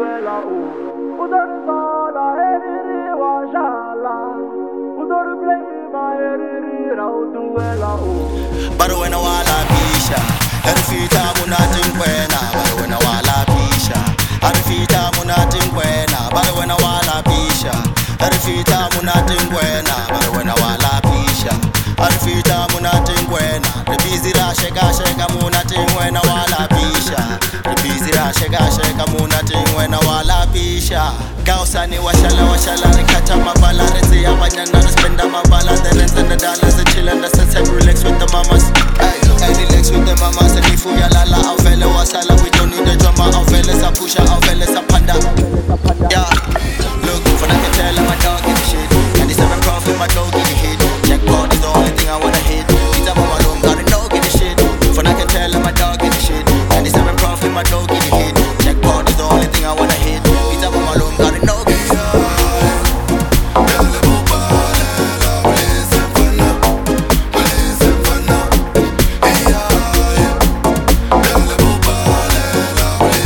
duela udor sala eriri wajala udor blema eriri duela bado wena wala pisha arifita munatin kwena bado wena wala pisha arifita munatin kwena bado wena wala pisha arifita munatin kwena bado wena wala pisha arifita munatin kwena rebizira sheka munatin wena wala pisha rebizira sheka munatin wena wala pisha kausani washala rekata mabala rezi abanyana spenda mabala the rents and the dollars and chill and the sunset relax with the mamas ay relax with the mamas and ifu ya lala au vele wasala we don't need the drama au vele sa pusha au vele sa panda yeah look for I can tell my dog in the shit and it's never profit my dog in the hit jackpot is the only thing I wanna hit it's up on my room got a dog in the shit for I can tell my dog in the shit and it's never profit my dog in the hit jackpot is the only thing I wanna hit it's up on my room got a dog in the shit.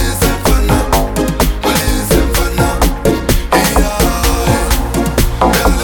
Yeah.